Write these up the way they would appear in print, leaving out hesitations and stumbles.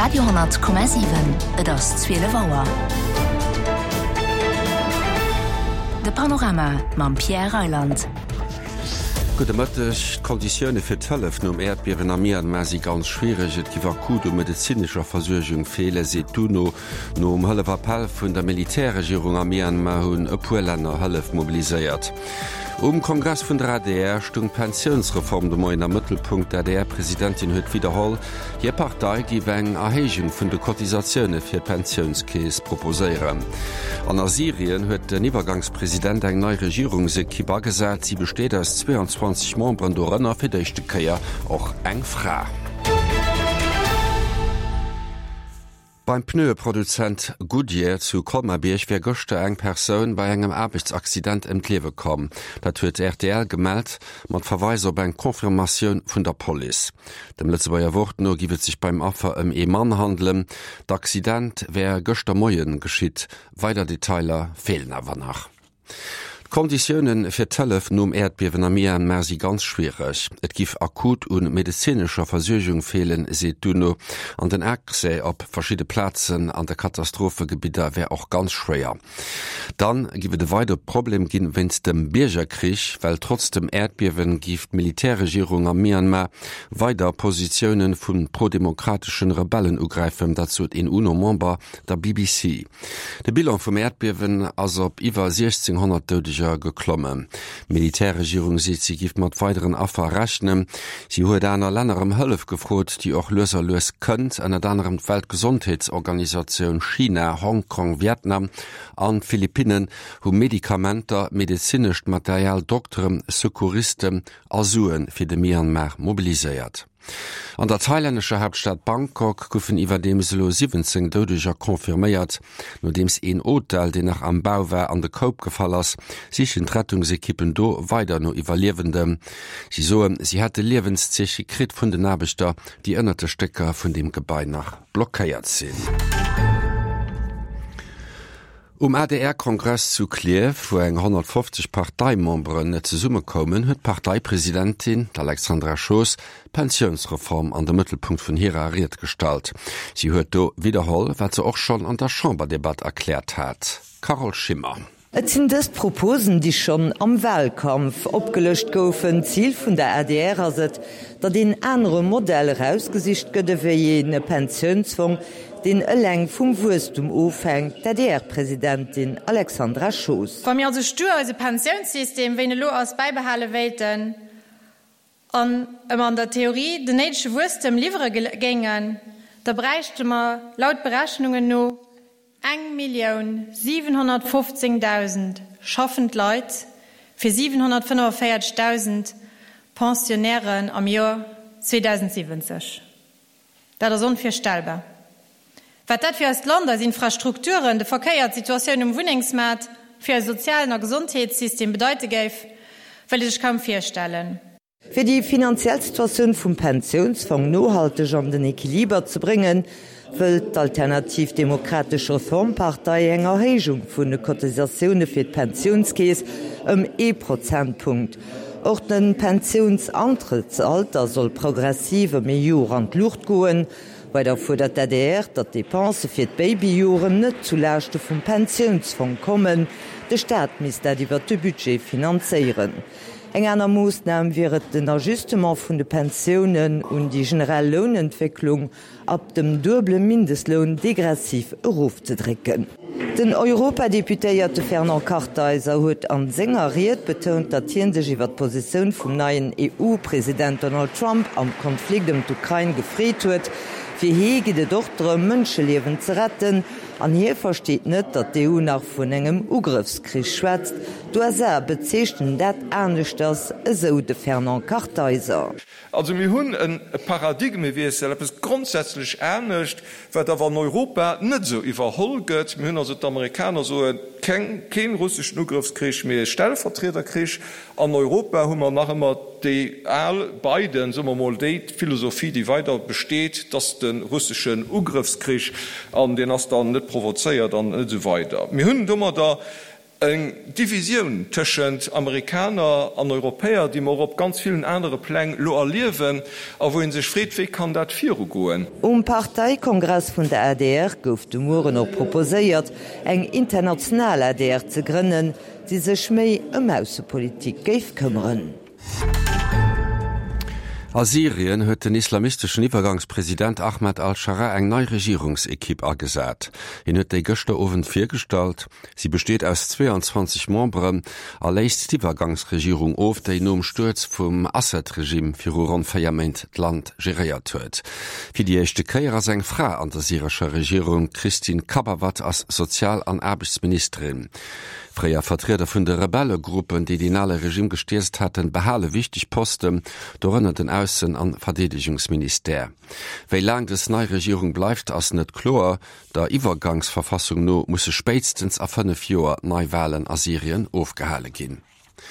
Radio 10,7 das 12 Auer. De Panorama mam Pierre Reiland. Gutech Konditionne fir d'Hëllef nom Erdbewen am Myanmar si ganz schwierig, et giwer gut medizinscher Versorgung fehle se duno no Hëlle Appell vun der Militärregierung am Myanmar hunn e puer Länner Hëllef mobiliséiert. Kongress vun der ADR stung Pensionsreform de Moiner Mëttelpunkt der DR-Präsidentin huet wiederholl, je Partei gi eng Erhégung vun de Kotisaioune fir Pensionskees proposéieren. An Assyrien huet den Iwergangspräsident eng neii Regierung se Kiba gesat, sie besteet aus 22 Membern do Rënner fir d'échte Käier och eng Fra. Beim Pneueproduzent Goodyear zu Kolmabierch wär gochte eng Persoun bei engem Arbeitsaccident em Klewe kom. Dat huet RTL gemeldt, mat Verweis op eng Konfirmatioun vun der Police. Dem Letzebauer Wort no giwet sich beim Affer Mann handeln. D'Accident wär gochter Moien geschitt. Weider Detailer fehlen awer nach. Konditionen fir d'Hëllef nom Erdbewen am Myanmar si ganz schwierig. Et gif akut un medizinscher Versorgung fehlen, se duno an den Äse op verschiedene Plätzen an der Katastrophegebieter wär auch ganz schwer. Dann giwe de weiter Problem ginn wenns dem Biergerkrich, weil trotz dem Erdbewen gift Militärregierung am Myanmar weiter Positionen vun prodemokratischen Rebellen ugreifen, dazu in UNO-Member der BBC. De Bilan vom Erdbewen as op iwwer 1600 Todescher geklommen. Militärregierung sieht sie gift mat weiteren Affer rechnen. Sie huet einer lännerem Hëllef gefrot, die auch löser könnt, an der anderen Weltgesundheitsorganisation China, Hongkong, Vietnam an Philippinen, wo Medikamenter, medizinisch Material, Doktoren, Sekuristen, Asuen fir de Myanmar mobilisiert. An der thailändische Hauptstadt Bangkok goufen iwwer dem selo 17 Dodeger konfirméiert, no dems een Hotel, den nach am Bau war, an de Koop gefall ass, sichchen Rettungsekippen do weiter no iwwerliewendem. Sie soen, sie hätte Lebenszech krit vun den Nabechter, die ënnerte Stecker vun dem Gebäi nach blockéiert sinn. ADR-Kongress zu Kiew, wo eng 150 Parteimemberen net ze Summe kommen, huet Parteipräsidentin Alexandra Schoß Pensionsreform an der Mittelpunkt vun ihrer Rede stalt. Sie huet do wiederholl, wat ze och schon an der Chamberdebatte erklärt hat. Carol Schimmer. Et sind des Proposen, die schon am Wahlkampf opgelöscht goufen. Ziel vun der ADR aset, dat den andere Modell rausgesicht gëtte wie jene Pensionsfonds, den Läng vum Wurstum ofhängt, der DR-Präsidentin Alexandra Schoß. Vom mir Steuer als Pensionssystem wenn lo aus beibehalle Welten an der Theorie den nächste Wurstum liefere gängen, da brächte man laut Berechnungen no 1.715.000 schaffend Leute für 745.000 Pensionären am Jahr 2070. Das ist unvorstellbar. Was das für das Land als Infrastrukturen, die Verkehrssituation im Wohnungsmarkt, für ein soziales und Gesundheitssystem bedeuten gäbe, will ich kaum vorstellen. Für die finanzielle Situation vom Pensionsfonds nachhaltig an den Equiliber zu bringen, will die Alternativ-Demokratische Reformpartei eng Erhöhung von den Kotisationen für die Pensionskäse 1%. Auch den Pensionsantrittsalter soll progressive Jahre an die Luft gehen, weil davor der DDR dat Depense fir d Babyjoren net zulächte vum Pensionsfonds kommen, de Staat mis dat iwwer de Budget finanzieren. Eng aner Maßnahme wäret den Ajustement vun de Pensionen und die generelle Lohnentwicklung ab dem doble Mindestlohn degressiv aufzudrücken. Den Europadeputéierte Fernand Kartheiser huet an Sängeriert betont, dat hien sech iwwer d'Position vum neuen EU-Präsident Donald Trump am Konflikt um d'Ukraine gefréet huet, fir hege de dochtere Mënschelewen ze retten, an hier versteht net, dat d'EU nach vun engem Ugriffskrieg schwätzt, do bezechten dat ernstnecht ass eso de Fernand Kartheiser. Also mir hunn ein Paradigme wie es grundsätzlich ernstnecht, wat awer an Europa net so iwwerholgëtt, mir hunn also d'Amerikaner so kein russischen Ugriffskrieg mehr Stellvertreterkrieg. An Europa hummer nach immer die beiden sommer mal die Philosophie, die weiter besteht, dass den russischen Ugriffskrieg an den as dann net provozeiert an so weiter. Mir hunn dummer da eng Division tschen Amerikaner an Europäer, die mar op ganz vielen andere Plänen lo erliewen, a woin sech Friedweg kann dat vir goen. Parteikongress vun der ADR gouf de Muren op proposéiert, eng international ADR ze grënnen, die sech méi Außenpolitik geif kümmern. Syrien huet den islamistischen Übergangspräsident Ahmed al-Shara eng neue Regierungsequipe agesat. In huet déi gëchte owen firstalt, sie besteht aus 22 Membres, erläist die Übergangsregierung of, déi nom Sturz vum Assad-Regime fir rund Feierment Land geriert huet. Fi die echte Käier seg Fra an der syrischer Regierung Christine Kabawat als Sozial- an Arbeitsministerin. Freier Vertreter vun der Rebellegruppen, die nahe Regime gestierst hatten, behale wichtig Posten, dorënner den Außen- an Verteidigungsminister. Wéi lang des neue Regierung bleibt ass net klar, der Übergangsverfassung no musse spätstens a 5 Joer Neuwahlen a Syrien aufgehale gin.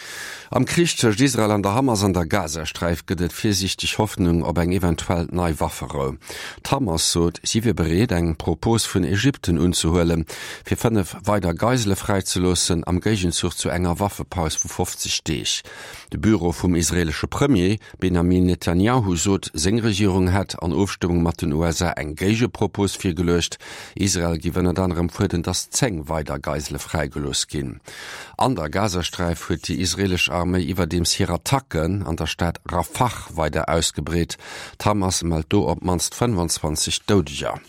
Am Krieg zwischen Israel an der Hamas an der Gazastreif gëtt viersichtig Hoffnung op eng eventuell nei Waffere. Hamas sot, sie wir bereit, eng Propos vun Ägypten unzuhöllen, fir 5 weiter Geisele freizulassen am Gegenzug zu enger Waffepaus vu 50 Stich. De Büro vom israelische Premier Benjamin Netanyahu sot, seng Regierung hat an Aufstimmung mat den USA eng Gagepropos fir gelöscht. Israel gewënnet anderem fuden das 10 weiter Geisele freigelos gin. An der Gazastreif huet die israelische Armee iwwer dem Attacken an der Stadt Rafah weiter ausgebret. Hamas meldt do op manst 25 Dodiger.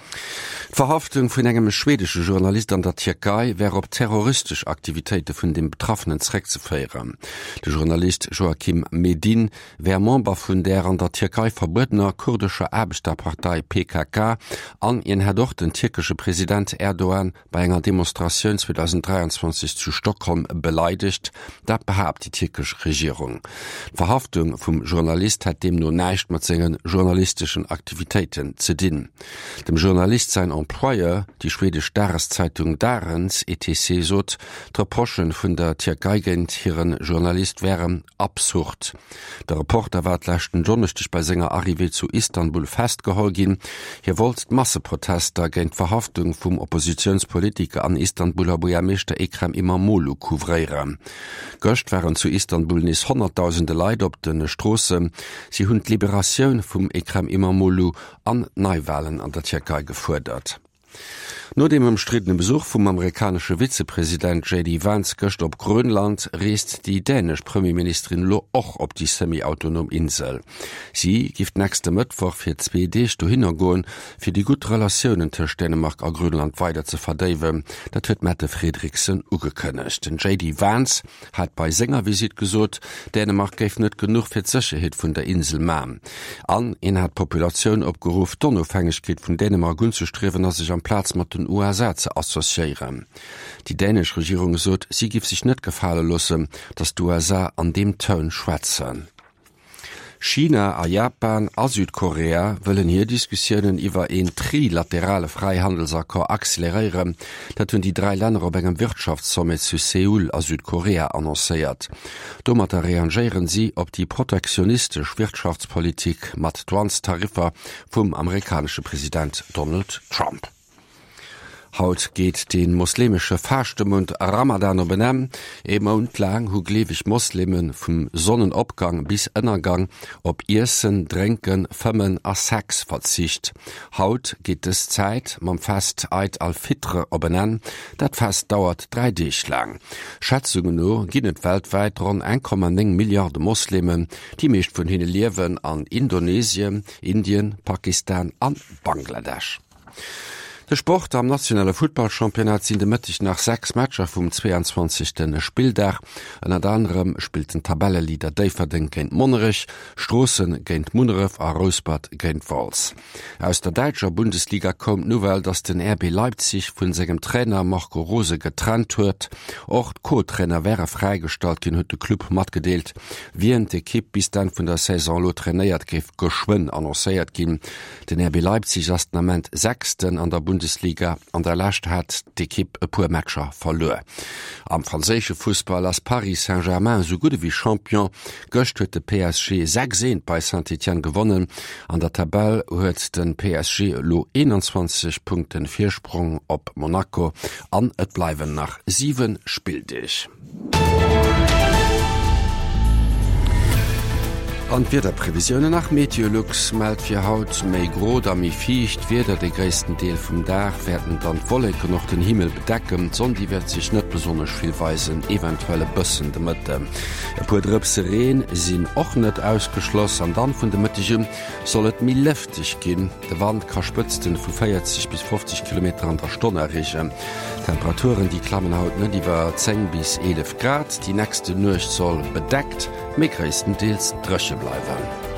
Verhaftung vun engem schwedische Journalist an der Türkei wäre op terroristische Aktivitäten vun dem Betroffenen Zweck zu feieren. Der Journalist Joachim Medin wär Member vun der an der Türkei verbottener kurdischer Arbeiterpartei PKK an ihn hat doch den türkische Präsident Erdogan bei einer Demonstration 2023 zu Stockholm beleidigt, dat behauptet die türkische Regierung. Verhaftung vom Journalist hat dem nur neicht mit seinen journalistischen Aktivitäten zu dienen. Dem Journalist sein Employer, die schwedische Tageszeitung Dagens, etc. sot, d'Reprochen vun der Türkei gegen ihren Journalist wären absurd. Der Reporter ward letzten Donnerstag bei seiner Arrivée zu Istanbul festgehalten. Hier wollt Masseprotester gegen Verhaftung vom Oppositionspolitiker an Istanbuler Bürgermeister Ekrem İmamoğlu couvrieren. Göscht waren zu Istanbul nis 100.000 Leute op den Strassen. Sie hun Liberation vom Ekrem İmamoğlu an Neuwahlen an der Türkei gefordert. Nur dem umstrittenen Besuch vom amerikanischen Vizepräsident J.D. Vance gestern op Grönland reist die dänische Premierministerin lo auch op die semi-autonom Insel. Sie gibt nächste Mittwoch für 2 Tage hingehen, für die guten Relationen zwischen Dänemark und Grönland weiter zu vertiefen. Das hat Mette Frederiksen angekündigt. J.D. Vance hat bei seiner Visit gesagt, Dänemark gäbe nicht genug für die Sicherheit von der Insel machen. Ihn hat die Population aufgerufen, die Unabhängigkeit von Dänemark anzustreben, dass sich am Platz mit den USA zu assoziieren. Die dänische Regierung sagt, sie gibt sich nicht gefallen lassen, dass die USA an dem Ton schwätzen. China, Japan und Südkorea wollen hier Diskussionen über ein trilaterale Freihandelsakcord akzelerieren. Das haben die 3 Länder auf einem Wirtschaftssummit zu Seoul und Südkorea annonciert. Damit reagieren sie auf die protektionistische Wirtschaftspolitik mit Transtarifen vom amerikanischen Präsident Donald Trump. Haut geht den muslimische Fastenmond Ramadan benennen, Monat lang hu glewig Muslimen vom Sonnenabgang bis Innergang ob Essen, Trinken, Fimmen a Sex verzicht. Haut geht es Zeit, man Fest Eid al-Fitr benennen, dat Fest dauert 3 Tage lang. Schätzungen nur ginnet weltweit rund 1,9 Milliarden Muslimen, die meist von ihnen leben an Indonesien, Indien, Pakistan und Bangladesch. Der Sport am nationale Footballchampionat sind demmittig nach 6 Matcher vom 22. Spieldach. Unter anderem spielten Tabellenleader Daverding gegen Monnerich, Strossen gegen Munneref und Rosbad gegen Wals. Aus der deutschen Bundesliga kommt nur, weil dass den RB Leipzig von seinem Trainer Marco Rose getrennt wird. Auch Co-Trainer wäre freigestellt, den hat der Club mitgedeelt. Während die Equipe bis dann von der Saison lo trainiert, geschwind annonciert ging. Den RB Leipzig ist im Moment 6. an der Bundesliga an der Lächt hat d'Ekipp e puer Matscher verloren. Am franzésche Fußball ass Paris Saint-Germain so gute wie Champion gëcht huet de PSG 6 bei Saint-Étienne gewonnen. An der Tabelle huet den PSG lo 21 Punkten Viersprung op Monaco an et bleiwen nach 7 Spieldeich. An wie der Prävisionen nach Meteorlux meldt fir Haut méi grot a mi fiicht, wieder de gréisten Deel vum Dach werden dann Wollleke noch den Himmel bedecken, son die wird sich net besonders viel weisen, eventuelle Bëssen de Mëtte. E puer Drëpse Reen sinn och net ausgeschloss, an dann vun de Mëttegem soll et mi lëftig ginn. De Wand ka spëtzten vu 40 bis 50 km an der Stonne errichten. Temperaturen die klammen haut net iwwer 10 bis 11 Grad, die nächste Nucht soll bedeckt, méi gréisten Deels drëche bleiwen.